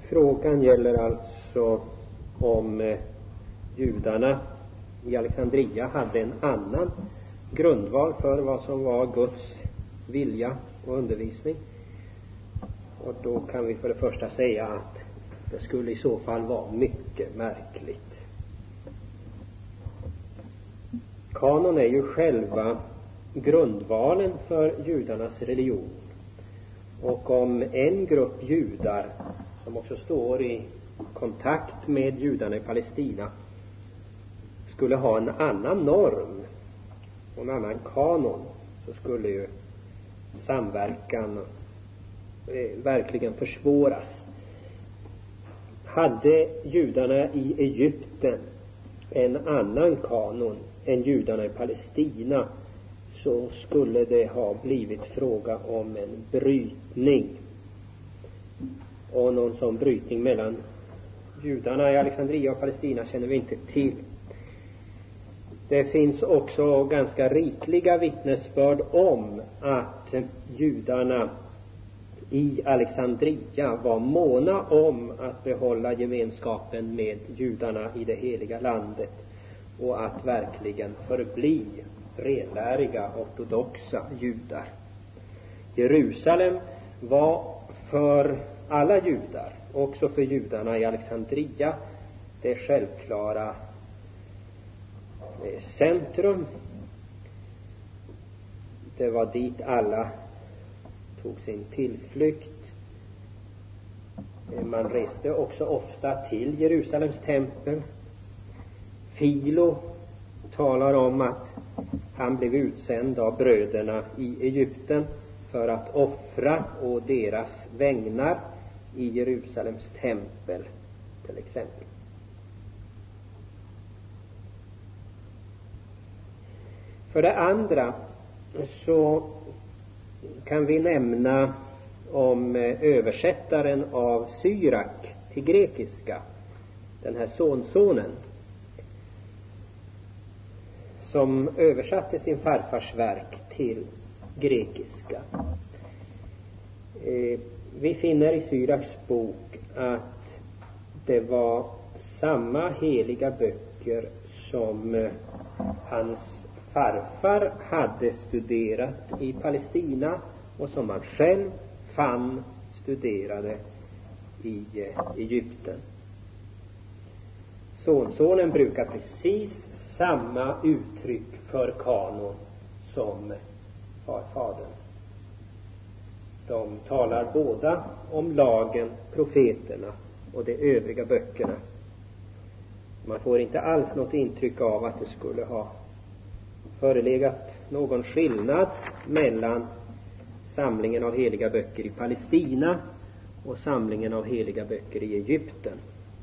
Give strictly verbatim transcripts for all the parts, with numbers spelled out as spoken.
Frågan gäller alltså om eh, judarna i Alexandria hade en annan grundval för vad som var Guds vilja och undervisning. Och då kan vi för det första säga att det skulle i så fall vara mycket märkligt. Kanon är ju själva grundvalen för judarnas religion. Och om en grupp judar, som också står i kontakt med judarna i Palestina, skulle ha en annan norm och en annan kanon, så skulle ju samverkan eh, verkligen försvåras. Hade judarna i Egypten en annan kanon än judarna i Palestina, så skulle det ha blivit fråga om en brytning. Och någon sån brytning mellan judarna i Alexandria och Palestina känner vi inte till. Det finns också ganska rikliga vittnesbörd om att judarna i Alexandria var måna om att behålla gemenskapen med judarna i det heliga landet och att verkligen förbli renläriga ortodoxa judar. Jerusalem var för alla judar, också för judarna i Alexandria, det självklara centrum. Det var dit alla tog sin tillflykt. Man reste också ofta till Jerusalems tempel. Filo talar om att han blev utsänd av bröderna i Egypten för att offra å deras vägnar i Jerusalems tempel, till exempel. För det andra så kan vi nämna om översättaren av Syrak till grekiska, den här sonsonen, som översatte sin farfars verk till grekiska. Eh, vi finner i Syraks bok att det var samma heliga böcker som eh, hans farfar hade studerat i Palestina och som han själv fann studerade i eh, Egypten. Sonsonen brukar precis samma uttryck för kanon som farfadern. De talar båda om lagen, profeterna och de övriga böckerna. Man får inte alls något intryck av att det skulle ha förelegat någon skillnad mellan samlingen av heliga böcker i Palestina och samlingen av heliga böcker i Egypten.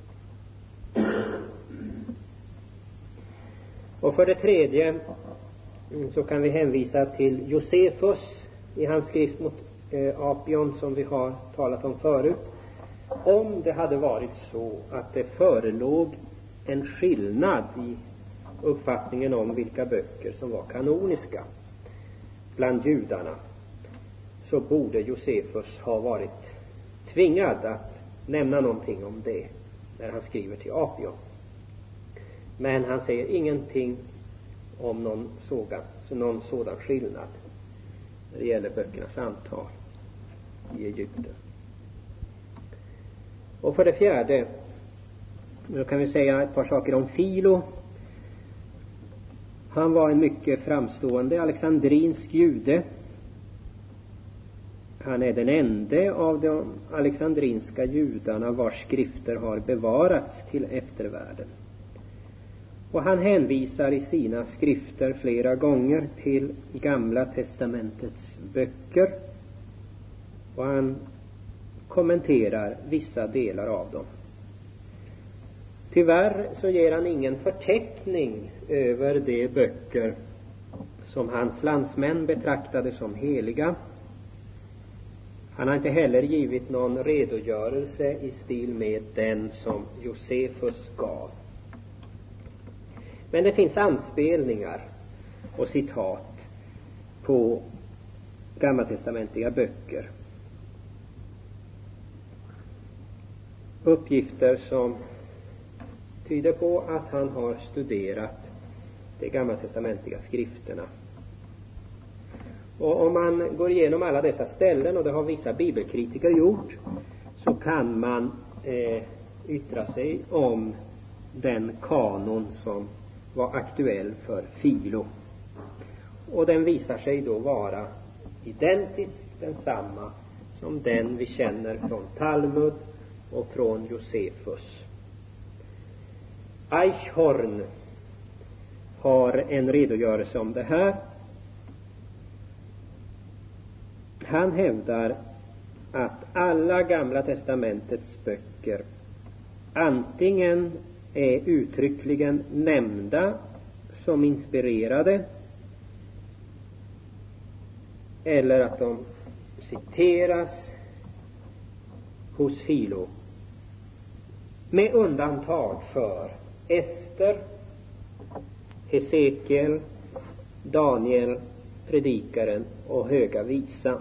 Och för det tredje så kan vi hänvisa till Josefus i hans skrift mot eh, Apion, som vi har talat om förut. Om det hade varit så att det förelåg en skillnad i uppfattningen om vilka böcker som var kanoniska bland judarna, så borde Josefus ha varit tvingad att nämna någonting om det när han skriver till Apion. Men han säger ingenting om någon sådan, så någon sådan skillnad när det gäller böckernas antal i Egypten. Och för det fjärde, då kan vi säga ett par saker om Filo. Han var en mycket framstående alexandrinsk jude. Han är den enda av de alexandrinska judarna vars skrifter har bevarats till eftervärlden. Och han hänvisar i sina skrifter flera gånger till Gamla testamentets böcker. Och han kommenterar vissa delar av dem. Tyvärr så ger han ingen förteckning över de böcker som hans landsmän betraktade som heliga. Han har inte heller givit någon redogörelse i stil med den som Josefus gav. Men det finns anspelningar och citat på gammaltestamentliga böcker. uppgifter som tyder på att han har studerat de gammaltestamentliga skrifterna. Och om man går igenom alla dessa ställen, och det har vissa bibelkritiker gjort, så kan man eh, yttra sig om den kanon som var aktuell för Filo. Och den visar sig då vara identisk densamma som den vi känner från Talmud och från Josefus. Eichhorn har en redogörelse om det här. Han hävdar att alla Gamla testamentets böcker antingen är uttryckligen nämnda som inspirerade, eller att de citeras hos Filo, med undantag för Ester, Hesekiel, Daniel, Predikaren och Höga visan.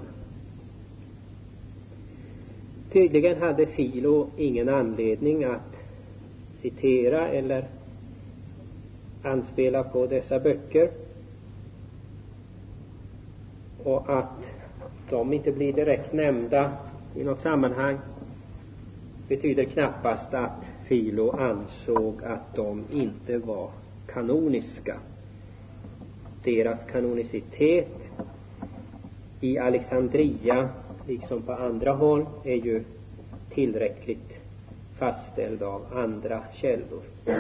Tydligen hade Filo ingen anledning att citera eller anspela på dessa böcker, och att de inte blir direkt nämnda i något sammanhang betyder knappast att Filo ansåg att de inte var kanoniska. Deras kanonicitet i Alexandria liksom på andra håll är ju tillräckligt fastställd av andra källor.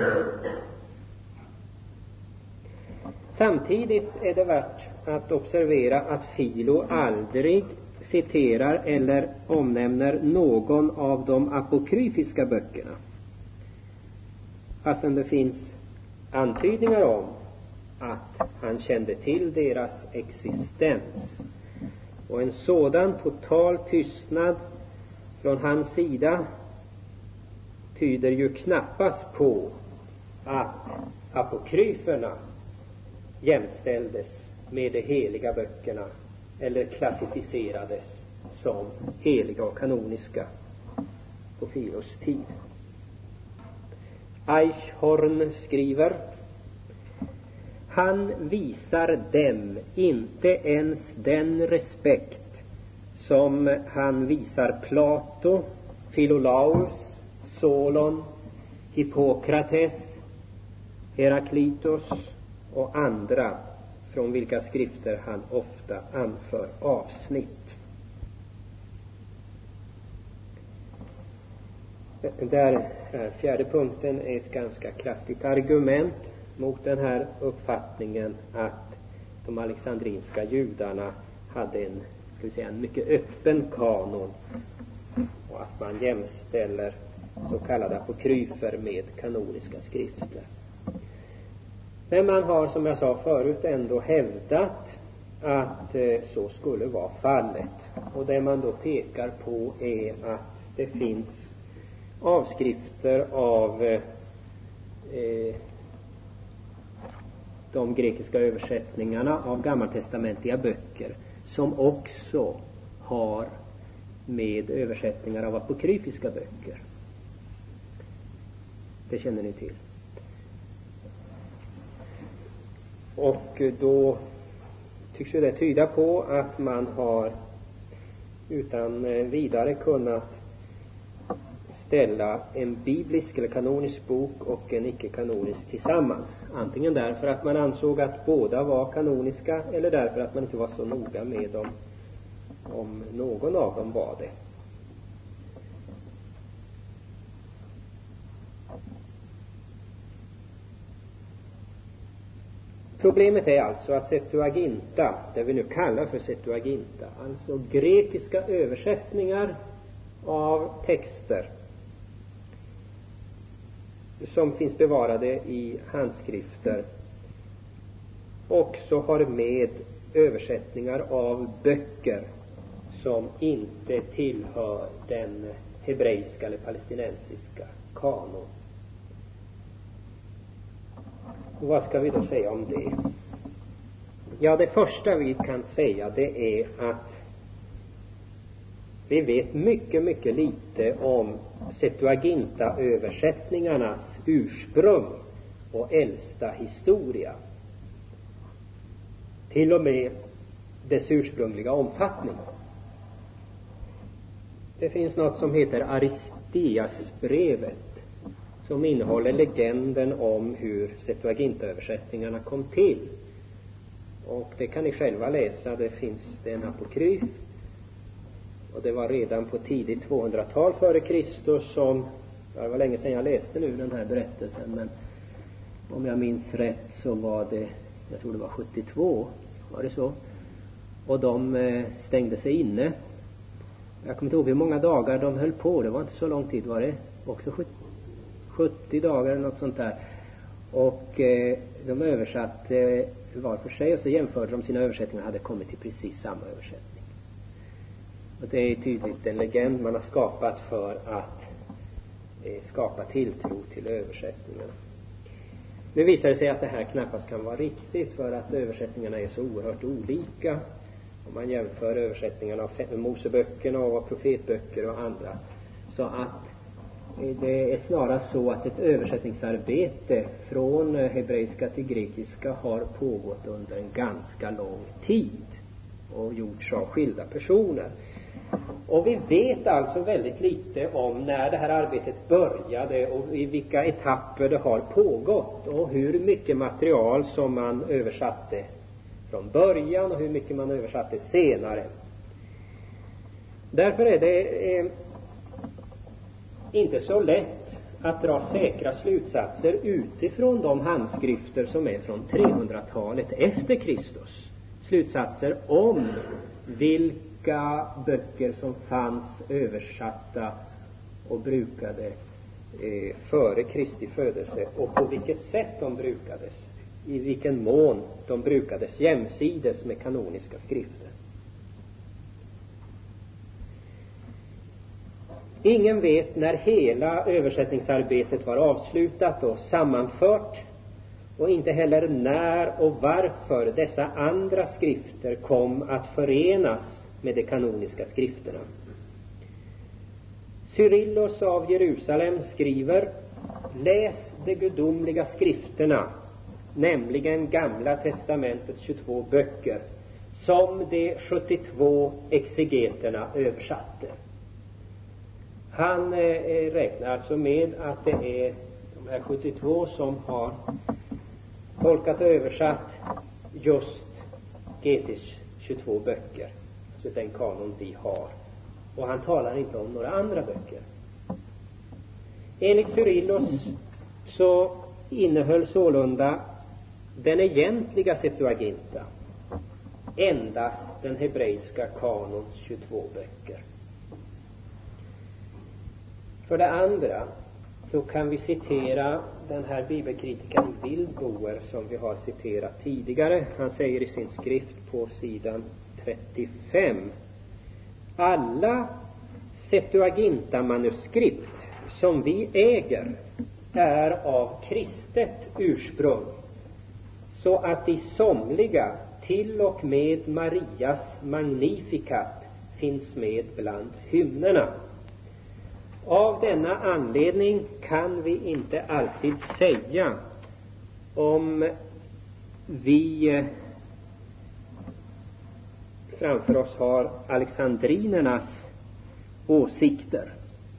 Samtidigt är det värt att observera att Filo aldrig citerar eller omnämner någon av de apokryfiska böckerna, fastän det finns antydningar om att han kände till deras existens. Och en sådan total tystnad från hans sida tyder ju knappast på att apokryferna jämställdes med de heliga böckerna eller klassificerades som heliga och kanoniska på Filos tid. Eichhorn skriver: han visar dem inte ens den respekt som han visar Plato, Philolaus, Solon, Hippokrates, Heraklitos och andra, från vilka skrifter han ofta anför avsnitt. Där är fjärde punkten ett ganska kraftigt argument mot den här uppfattningen att de alexandrinska judarna hade en, ska vi säga, en mycket öppen kanon, och att man jämställer så kallade apokryfer med kanoniska skrifter. Men man har, som jag sa förut, ändå hävdat att eh, så skulle vara fallet. Och det man då pekar på är att det finns avskrifter av eh, de grekiska översättningarna av gammaltestamentliga böcker som också har med översättningar av apokryfiska böcker. Det känner ni till. Och då tycks ju det tyda på att man har utan vidare kunnat ställa en biblisk eller kanonisk bok och en icke-kanonisk tillsammans. Antingen därför att man ansåg att båda var kanoniska, eller därför att man inte var så noga med dem om någon av dem var det. Problemet är alltså att Septuaginta, det vi nu kallar för Septuaginta, alltså grekiska översättningar av texter som finns bevarade i handskrifter, också har med översättningar av böcker som inte tillhör den hebreiska eller palestinensiska kanon. Och vad ska vi då säga om det? Ja, det första vi kan säga, det är att Vi vet mycket, mycket lite om Septuaginta-översättningarnas ursprung och äldsta historia. Till och med dess ursprungliga omfattning. Det finns något som heter Aristeasbrevet, som innehåller legenden om hur Septuaginta-översättningarna kom till. Och det kan ni själva läsa. Det finns det en apokryf. Och det var redan på tidigt tvåhundratal före Kristus som, det var länge sedan jag läste nu den här berättelsen, men om jag minns rätt så var det, jag tror det var sjuttiotvå, var det så? Och de eh, stängde sig inne. Jag kommer inte ihåg hur många dagar de höll på, det var inte så lång tid, var det också sjuttio dagar eller något sånt där. Och eh, de översatte eh, var för sig, och så jämförde de sina översättningar och hade kommit till precis samma översättning. Och det är tydligt en legend man har skapat för att eh, skapa tilltro till översättningarna. Nu visar det sig att det här knappast kan vara riktigt, för att översättningarna är så oerhört olika. Om man jämför översättningarna av Moseböckerna och profetböcker och andra. Så att det är snarast så att ett översättningsarbete från hebreiska till grekiska har pågått under en ganska lång tid och gjorts av skilda personer. Och vi vet alltså väldigt lite om när det här arbetet började och i vilka etapper det har pågått och hur mycket material som man översatte från början och hur mycket man översatte senare. Därför är det eh, inte så lätt att dra säkra slutsatser utifrån de handskrifter som är från trehundratalet efter Kristus. Slutsatser om vilka böcker som fanns översatta och brukade eh, före Kristi födelse och på vilket sätt de brukades, i vilken mån de brukades jämsides med kanoniska skrifter. Ingen vet när hela översättningsarbetet var avslutat och sammanfört, och inte heller när och varför dessa andra skrifter kom att förenas med de kanoniska skrifterna. Cyrillus av Jerusalem skriver: läs de gudomliga skrifterna, nämligen Gamla testamentets tjugotvå böcker, som de sjuttiotvå exegeterna översatte. Han eh, räknar alltså med att det är de här sjuttiotvå som har tolkat och översatt just G T:s tjugotvå böcker, så den kanon vi har. Och han talar inte om några andra böcker. Enligt Cyrillus så innehöll sålunda den egentliga Septuaginta endast den hebreiska kanons tjugotvå böcker. För det andra så kan vi citera den här bibelkritikern Wilboer som vi har citerat tidigare. Han säger i sin skrift på sidan trettiofem: alla Septuaginta-manuskript som vi äger är av kristet ursprung, så att i somliga till och med Marias Magnificat finns med bland hymnerna. Av denna anledning kan vi inte alltid säga om vi framför oss har alexandrinernas åsikter,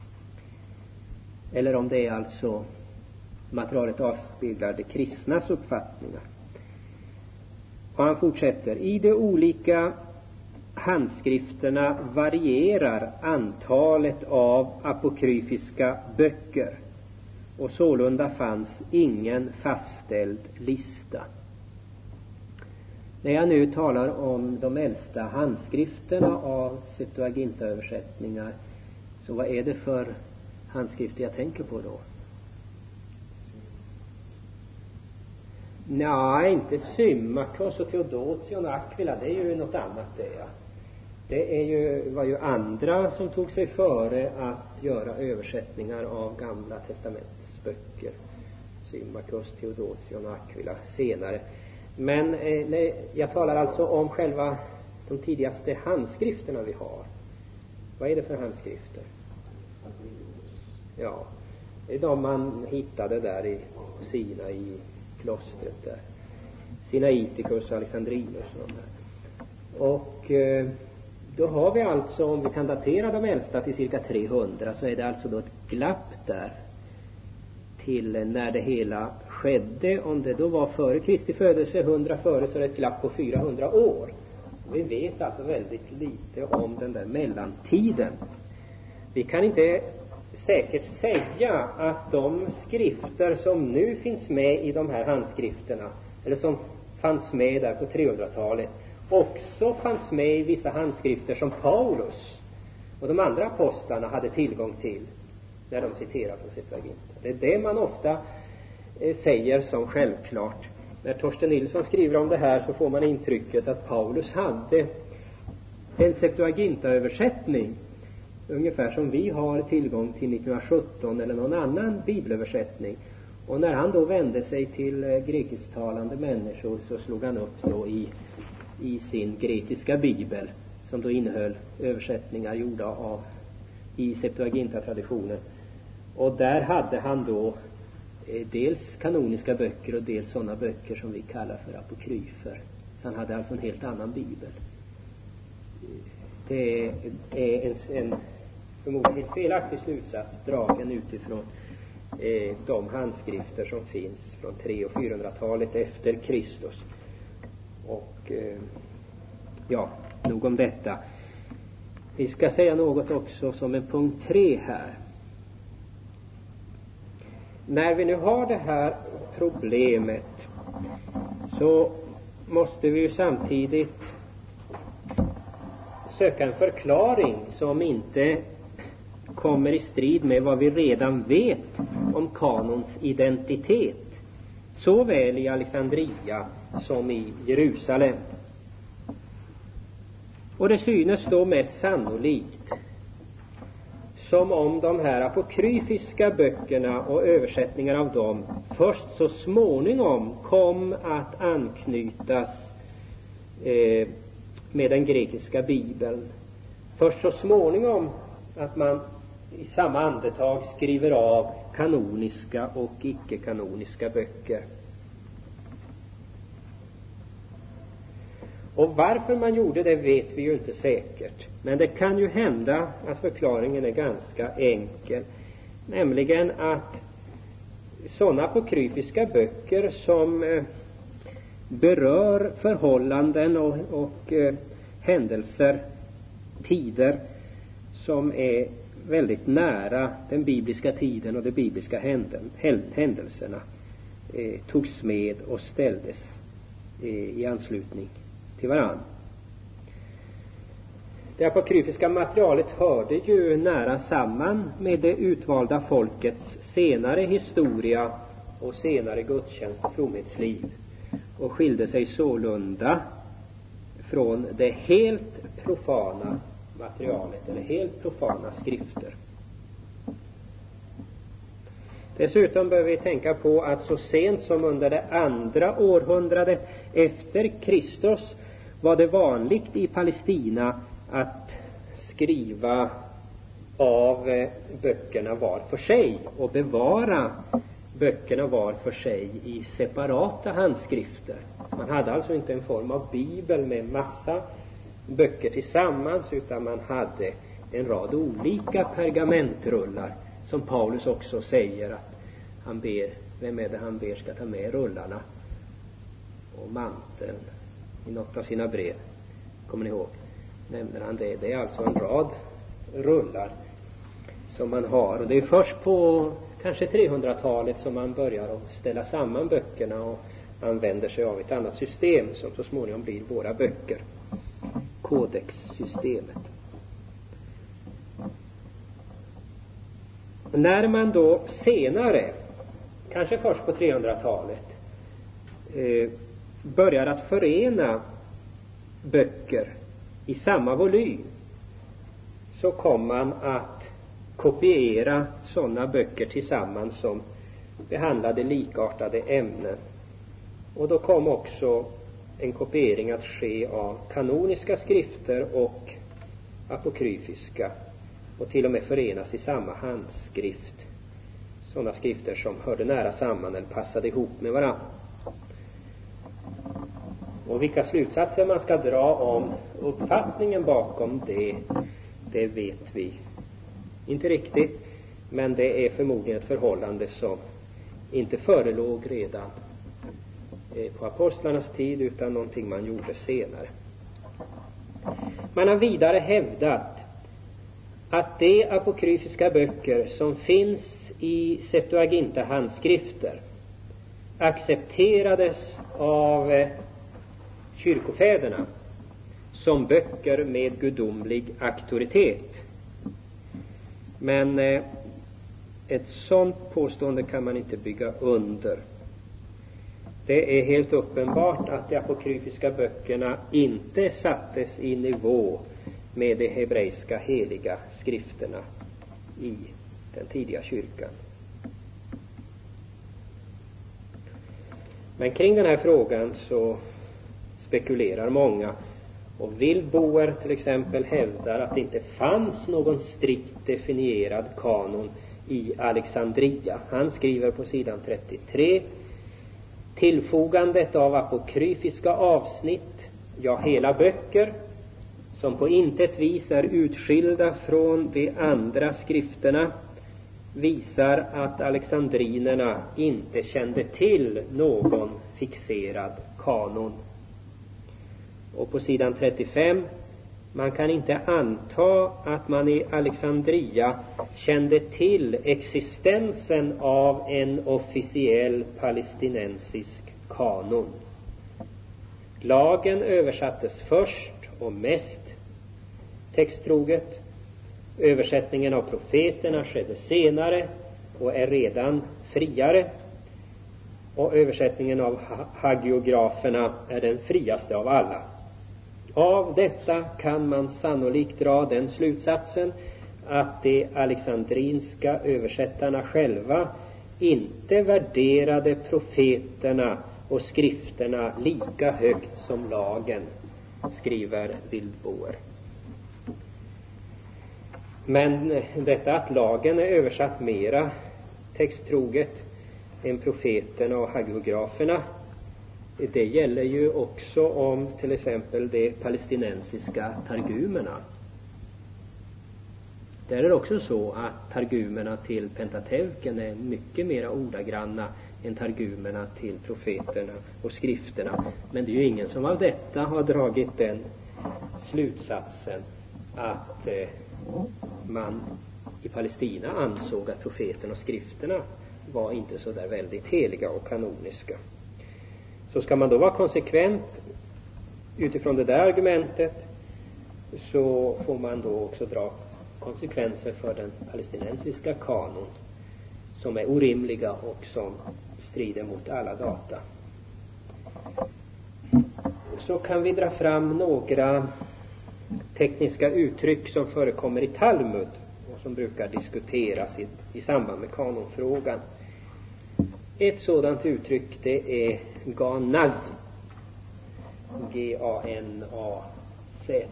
eller om det är alltså materialet avspeglar de kristnas uppfattningar. Och han fortsätter: i de olika handskrifterna varierar antalet av apokryfiska böcker, och sålunda fanns ingen fastställd lista. När jag nu talar om de äldsta handskrifterna av Septuaginta-översättningar, så vad är det för handskrifter jag tänker på då? Nej, inte Symmachus och Theodotion och Aquila, det är ju något annat det. Ja. Det är ju, var ju andra som tog sig före att göra översättningar av Gamla testamentets böcker. Symmachus, Theodotion och Aquila senare. Men eh, nej, jag talar alltså om själva de tidigaste handskrifterna vi har. Vad är det för handskrifter? Ja, det är de man hittade där i Sina i klostret där. Sinaiticus, Alexandrinus och de där. Och eh, då har vi alltså, om vi kan datera de äldsta till cirka trehundra, så är det alltså då ett glapp där till när det hela skedde. Om det då var före Kristi födelse, hundra före, så är det ett glapp på fyrahundra år. Vi vet alltså väldigt lite om den där mellantiden. Vi kan inte säkert säga att de skrifter som nu finns med i de här handskrifterna, eller som fanns med där på trehundratalet, också fanns med i vissa handskrifter som Paulus och de andra apostlarna hade tillgång till när de citerar från Septuaginta. Det är det man ofta eh, säger som självklart. När Torsten Nilsson skriver om det här så får man intrycket att Paulus hade en Septuaginta-översättning ungefär som vi har tillgång till nittonhundrasjutton eller någon annan bibelöversättning. Och när han då vände sig till eh, grekisktalande människor så slog han upp då i i sin grekiska bibel, som då innehöll översättningar gjorda av i Septuaginta-traditionen. Och där hade han då eh, dels kanoniska böcker och dels sådana böcker som vi kallar för apokryfer. Så han hade alltså en helt annan bibel. Det är en, en förmodligen felaktig slutsats dragen utifrån eh, de handskrifter som finns från tre- och fyrahundratalet efter Kristus. Och eh, ja, nog om detta. Vi ska säga något också som en punkt tre här. När vi nu har det här problemet så måste vi ju samtidigt söka en förklaring som inte kommer i strid med vad vi redan vet om kanons identitet, såväl i Alexandria som i Jerusalem. Och det synes då mest sannolikt som om de här apokryfiska böckerna och översättningar av dem först så småningom kom att anknytas eh, med den grekiska bibeln. Först så småningom att man i samma andetag skriver av kanoniska och icke-kanoniska böcker. Och varför man gjorde det vet vi ju inte säkert. Men det kan ju hända att förklaringen är ganska enkel. Nämligen att sådana apokryfiska böcker som eh, berör förhållanden och, och eh, händelser, tider som är väldigt nära den bibliska tiden och de bibliska händen, händelserna eh, togs med och ställdes eh, i anslutning till varann. Det apokryfiska materialet hörde ju nära samman med det utvalda folkets senare historia och senare gudstjänst och fromhetsliv och skilde sig sålunda från det helt profana materialet eller helt profana skrifter. Dessutom bör vi tänka på att så sent som under det andra århundradet efter Kristus var det vanligt i Palestina att skriva av böckerna var för sig och bevara böckerna var för sig i separata handskrifter. Man hade alltså inte en form av bibel med massa böcker tillsammans, utan man hade en rad olika pergamentrullar, som Paulus också säger att han ber, vem är det han ber ska ta med rullarna och manteln i något av sina brev, kommer ni ihåg, nämner han det. Det är alltså en rad rullar som man har, och det är först på kanske trehundratalet som man börjar att ställa samman böckerna och använder sig av ett annat system som så småningom blir våra böcker, kodexsystemet. När man då senare, kanske först på trehundratalet, eh, börjar att förena böcker i samma volym, så kommer man att kopiera sådana böcker tillsammans som behandlade likartade ämnen. Och då kom också en kopiering att ske av kanoniska skrifter och apokryfiska och till och med förenas i samma handskrift. Sådana skrifter som hörde nära samman eller passade ihop med varandra. Och vilka slutsatser man ska dra om uppfattningen bakom det, det vet vi inte riktigt. Men det är förmodligen ett förhållande som inte förelåg redan på apostlarnas tid, utan någonting man gjorde senare. Man har vidare hävdat att de apokryfiska böcker som finns i Septuaginta-handskrifter accepterades av kyrkofäderna som böcker med gudomlig auktoritet. Men eh, ett sådant påstående kan man inte bygga under. Det är helt uppenbart att de apokryfiska böckerna inte sattes i nivå med de hebreiska heliga skrifterna i den tidiga kyrkan. Men kring den här frågan så spekulerar många, och Wildboer till exempel hävdar att det inte fanns någon strikt definierad kanon i Alexandria. Han skriver på sidan trettiotre: tillfogandet av apokryfiska avsnitt, ja hela böcker, som på intet vis är utskilda från de andra skrifterna, visar att alexandrinerna inte kände till någon fixerad kanon. Och på sidan trettiofem: man kan inte anta att man i Alexandria kände till existensen av en officiell palestinensisk kanon. Lagen översattes först och mest texttroget. Översättningen av profeterna skedde senare och är redan friare. Och översättningen av hagiograferna är den friaste av alla. Av detta kan man sannolikt dra den slutsatsen att de alexandrinska översättarna själva inte värderade profeterna och skrifterna lika högt som lagen, skriver Wildboer. Men detta att lagen är översatt mera texttroget än profeterna och hagiograferna, det gäller ju också om till exempel de palestinensiska targumerna. Där är det också så att targumerna till Pentateuken är mycket mera ordagranna än targumerna till profeterna och skrifterna. Men det är ju ingen som av detta har dragit den slutsatsen att eh, man i Palestina ansåg att profeterna och skrifterna var inte så där väldigt heliga och kanoniska. Så ska man då vara konsekvent utifrån det där argumentet, så får man då också dra konsekvenser för den palestinensiska kanon, som är orimliga och som strider mot alla data. Så kan vi dra fram några tekniska uttryck som förekommer i Talmud och som brukar diskuteras i, i samband med kanonfrågan. Ett sådant uttryck, det är ganaz, G A N A Z.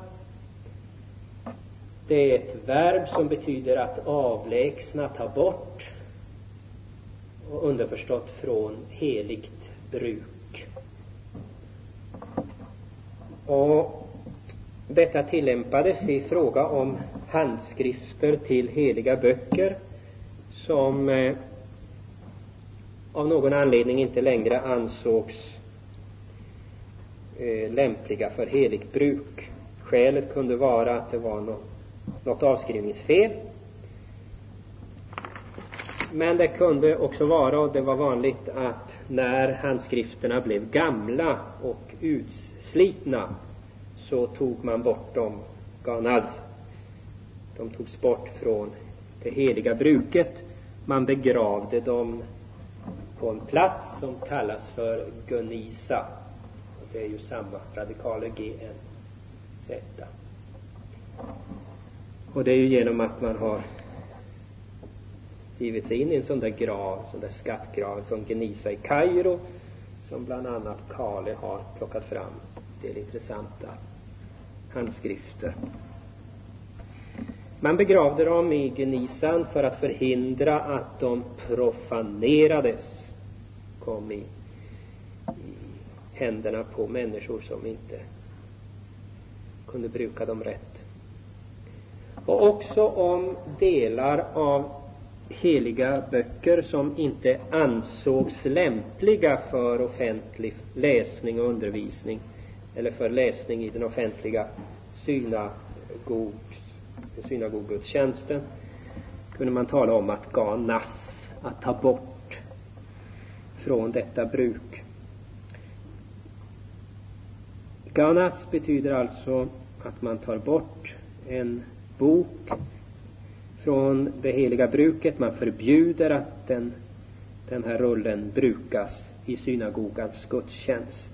Det är ett verb som betyder att avlägsna, ta bort, och underförstått från heligt bruk. Och detta tillämpades i fråga om handskrifter till heliga böcker som eh, av någon anledning inte längre ansågs eh, lämpliga för heligt bruk. Skälet kunde vara att det var något, något avskrivningsfel. Men det kunde också vara, och det var vanligt, att när handskrifterna blev gamla och utslitna så tog man bort dem, ganaz. De togs bort från det heliga bruket. Man begravde dem på en plats som kallas för Gunisa. Och det är ju samma radikaler G N Z. Och det är ju genom att man har givit sig in i en sån där grav, sån där skattgrav som Gunisa i Kairo, som bland annat Kale har plockat fram. Det är intressanta handskrifter. Man begravde dem i Genisan för att förhindra att de profanerades, kom i, i händerna på människor som inte kunde bruka dem rätt. Och också om delar av heliga böcker som inte ansågs lämpliga för offentlig läsning och undervisning eller för läsning i den offentliga synagog, synagogudstjänsten, kunde man tala om att ga nass, att ta bort från detta bruk. Ganas betyder alltså att man tar bort en bok från det heliga bruket. Man förbjuder att den, den här rullen brukas i synagogans gudstjänst.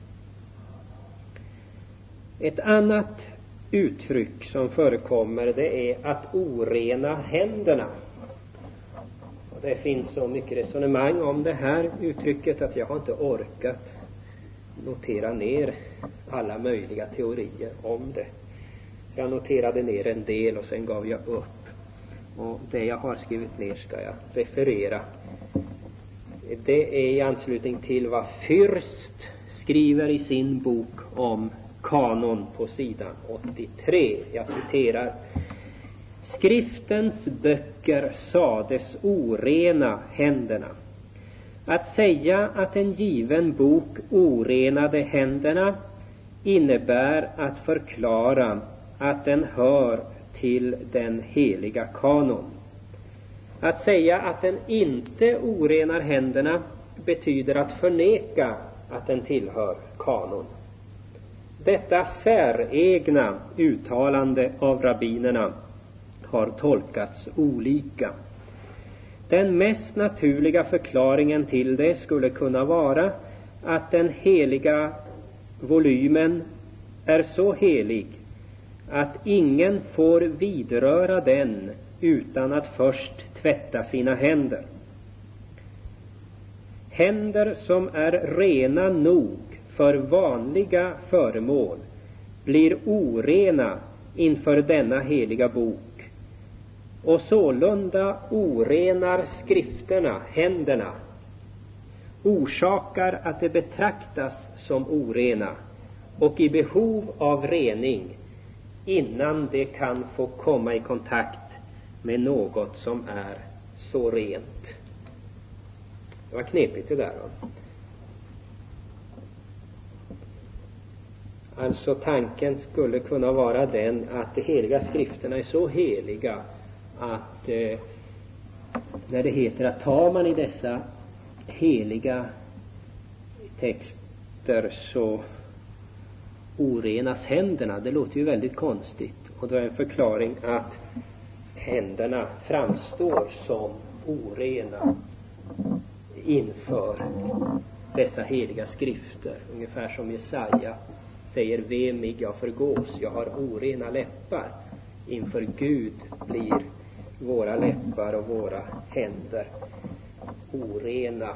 Ett annat uttryck som förekommer, det är att orena händerna. Och det finns så mycket resonemang om det här uttrycket att jag har inte orkat notera ner alla möjliga teorier om det. Jag noterade ner en del och sen gav jag upp. Och det jag har skrivit ner ska jag referera. Det är i anslutning till vad Fürst skriver i sin bok om kanon på sidan åttiotre. Jag citerar: skriftens böcker sades orena händerna. Att säga att en given bok orenade händerna innebär att förklara att den hör till den heliga kanon. Att säga att den inte orenar händerna betyder att förneka att den tillhör kanon. Detta säregna uttalande av rabbinerna har tolkats olika. Den mest naturliga förklaringen till det skulle kunna vara att den heliga volymen är så helig att ingen får vidröra den utan att först tvätta sina händer. Händer som är rena nog för vanliga föremål blir orena inför denna heliga bok, och sålunda orenar skrifterna händerna, orsakar att det betraktas som orena och i behov av rening innan det kan få komma i kontakt med något som är så rent. Det var knepigt det där. Va? Alltså tanken skulle kunna vara den att de heliga skrifterna är så heliga att eh, när det heter att tar man i dessa heliga texter så orenas händerna. Det låter ju väldigt konstigt. Och då är en förklaring att händerna framstår som orena inför dessa heliga skrifter. Ungefär som Jesaja säger: ve mig, jag förgås, jag har orena läppar. Inför Gud blir våra läppar och våra händer orena.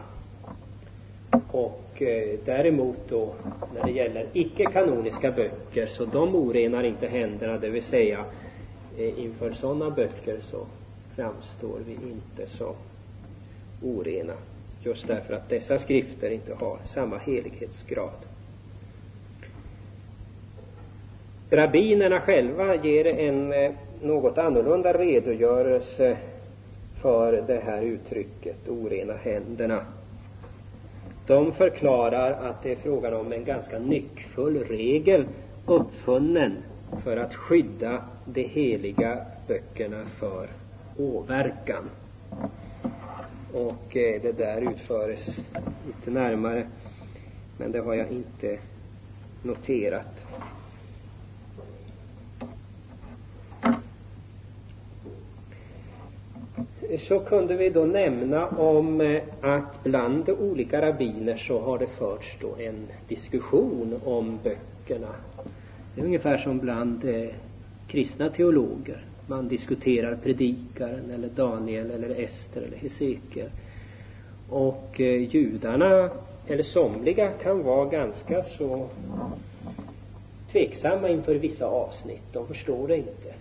Och eh, däremot då när det gäller icke-kanoniska böcker, så de orenar inte händerna, det vill säga eh, inför sådana böcker så framstår vi inte som orena, just därför att dessa skrifter inte har samma helighetsgrad. Rabbinerna själva ger en eh, något annorlunda redogörelse för det här uttrycket orena händerna. De förklarar att det är frågan om en ganska nyckfull regel uppfunnen för att skydda de heliga böckerna för åverkan. Och eh, det där utföres lite närmare, men det har jag inte noterat. Så kunde vi då nämna om att bland olika rabbiner så har det förts då en diskussion om böckerna. Det är ungefär som bland eh, kristna teologer. Man diskuterar predikaren eller Daniel eller Ester eller Hesekiel. Och eh, judarna eller somliga kan vara ganska så tveksamma inför vissa avsnitt. De förstår det inte.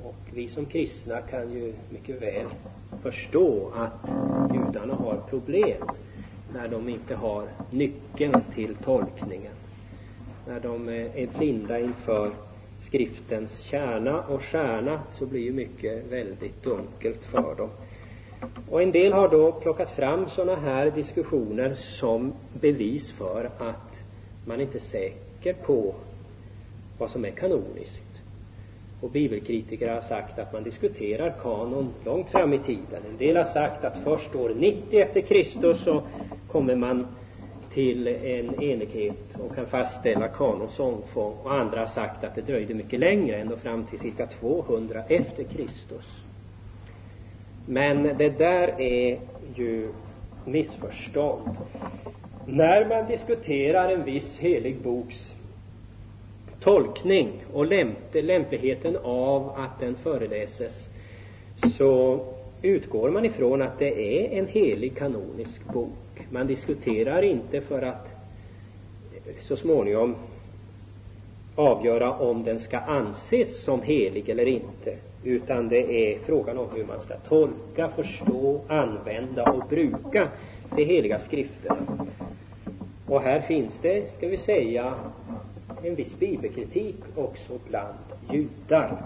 Och vi som kristna kan ju mycket väl förstå att judarna har problem när de inte har nyckeln till tolkningen. När de är blinda inför skriftens kärna och stjärna, så blir ju mycket väldigt dunkelt för dem. Och en del har då plockat fram sådana här diskussioner som bevis för att man inte är säker på vad som är kanoniskt. Och bibelkritiker har sagt att man diskuterar kanon långt fram i tiden. En del har sagt att först år nittio efter Kristus så kommer man till en enighet och kan fastställa kanons omfång. Och andra har sagt att det dröjde mycket längre, ända fram till cirka tvåhundra efter Kristus. Men det där är ju missförstånd. När man diskuterar en viss helig boks tolkning och lämp- lämpligheten av att den föreläses, så utgår man ifrån att det är en helig kanonisk bok. Man diskuterar inte för att så småningom avgöra om den ska anses som helig eller inte, utan det är frågan om hur man ska tolka, förstå, använda och bruka de heliga skrifterna. Och här finns det, ska vi säga, en viss bibelkritik också bland judar.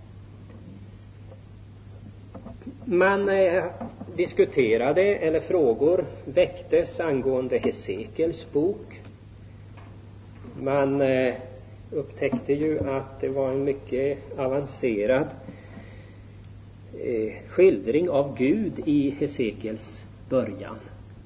Man eh, diskuterade, eller frågor väcktes angående Hesekiels bok. Man eh, upptäckte ju att det var en mycket avancerad eh, skildring av Gud i Hesekiels början.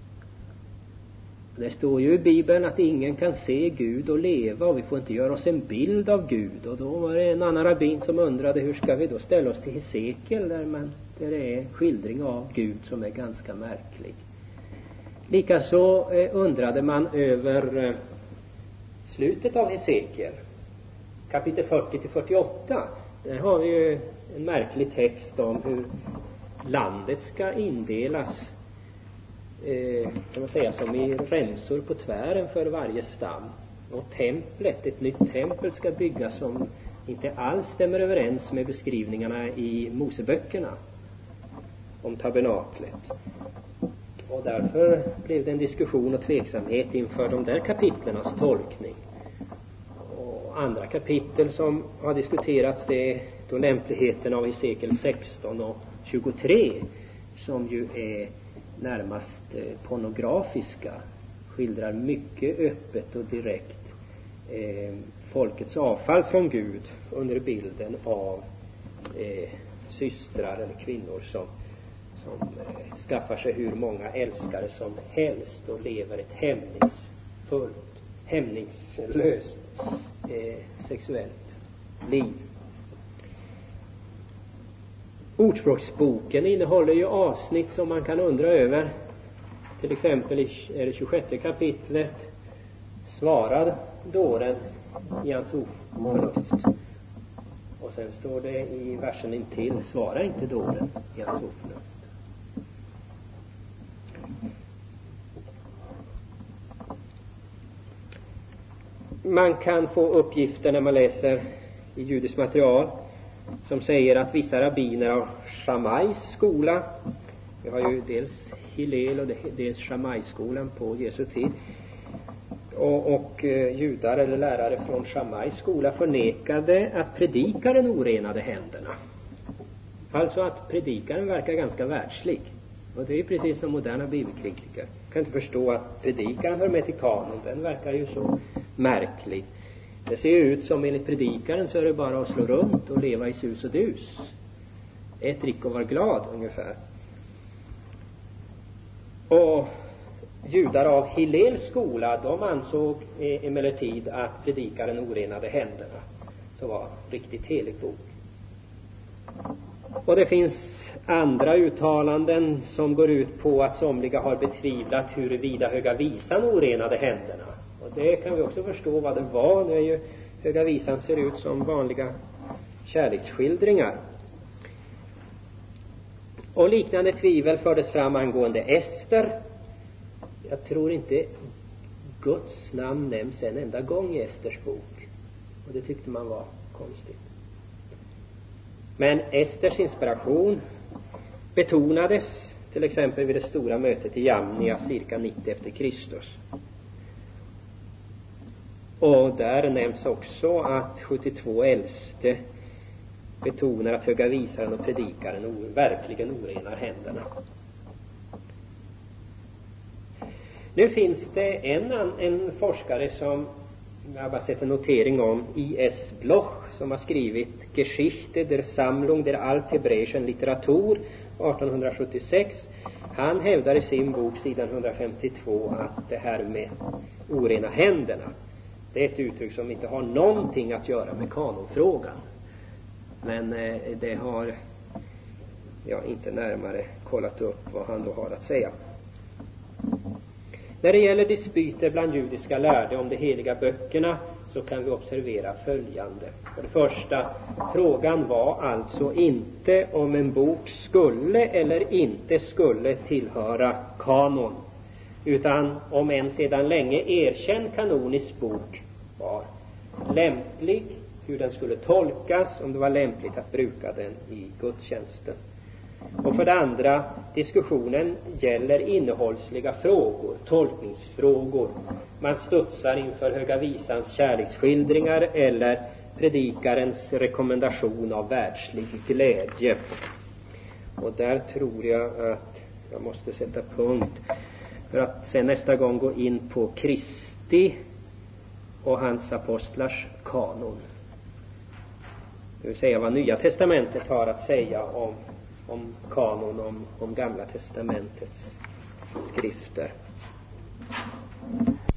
Det står ju i Bibeln att ingen kan se Gud och leva, och vi får inte göra oss en bild av Gud. Och då var det en annan rabbin som undrade, hur ska vi då ställa oss till Hesekiel, där, man, där det är skildring av Gud som är ganska märklig. Likaså eh, undrade man över eh, slutet av Hesekiel, kapitel fyrtio till fyrtioåtta. Där har vi ju en märklig text om hur landet ska indelas, Eh, kan man säga, som i remsor på tvären för varje stam. Och templet, ett nytt tempel ska byggas som inte alls stämmer överens med beskrivningarna i Moseböckerna om tabernaklet. Och därför blev det en diskussion och tveksamhet inför de där kapitlernas tolkning. Och andra kapitel som har diskuterats, det är då lämpligheten av Hesekiel sexton och tjugotre, som ju är närmast eh, pornografiska, skildrar mycket öppet och direkt eh, folkets avfall från Gud under bilden av eh, systrar eller kvinnor som, som eh, skaffar sig hur många älskare som helst och lever ett hämningsfullt, hämningslöst eh, sexuellt liv. Ordspråksboken innehåller ju avsnitt som man kan undra över. Till exempel i det tjugosjätte kapitlet svarar dåren i hans oförnuft. Och sen står det i versen intill, svarar inte dåren i hans oförnuft. Man kan få uppgifter när man läser i judiskt material som säger att vissa rabbiner av Shammais skola, vi har ju dels Hillel och dels Shammai-skolan på Jesu tid, och, och eh, judar eller lärare från Shammais skola förnekade att predikaren orenade händerna. Alltså att predikaren verkar ganska världslig. Och det är precis som moderna bibelkritiker. Jag kan inte förstå att predikaren hör med till kanon. Den verkar ju så märklig. Det ser ju ut som enligt predikaren så är det bara att slå runt och leva i sus och dus. Ett drick och var glad ungefär. Och judar av Hillels skola, de ansåg emellertid att predikaren orenade händerna. Så var riktigt helig bok. Och det finns andra uttalanden som går ut på att somliga har betvivlat huruvida Höga Visan orenade händerna. Och det kan vi också förstå vad det var. Det är ju, Höga Visan ser ut som vanliga kärleksskildringar. Och liknande tvivel fördes fram angående Ester. Jag tror inte Guds namn nämns en enda gång i Esters bok. Och det tyckte man var konstigt. Men Esters inspiration betonades till exempel vid det stora mötet i Jamnia cirka nittio efter Kristus. Och där nämns också att sjuttiotvå äldste betonar att höga visaren och predikaren o- verkligen orenar händerna. Nu finns det en, en forskare som jag har bara sett en notering om, I S Bloch, som har skrivit Geschichte der Sammlung der Althebräischen Literatur arton sjuttiosex. Han hävdar i sin bok sidan etthundrafemtiotvå att det här med orena händerna, det är ett uttryck som inte har någonting att göra med kanonfrågan. Men eh, det har jag inte närmare kollat upp vad han då har att säga. När det gäller dispyter bland judiska lärde om de heliga böckerna så kan vi observera följande. För det första, frågan var alltså inte om en bok skulle eller inte skulle tillhöra kanon, utan om en sedan länge erkänd kanonisk bok var lämplig, hur den skulle tolkas, om det var lämpligt att bruka den i gudstjänsten. Och för det andra, diskussionen gäller innehållsliga frågor, tolkningsfrågor. Man studsar inför Höga visans kärleksskildringar eller predikarens rekommendation av världslig glädje. Och där tror jag att jag måste sätta punkt för att sen nästa gång gå in på Kristi och hans apostlars kanon. Det vill säga vad Nya testamentet har att säga om om kanon, om, om Gamla testamentets skrifter.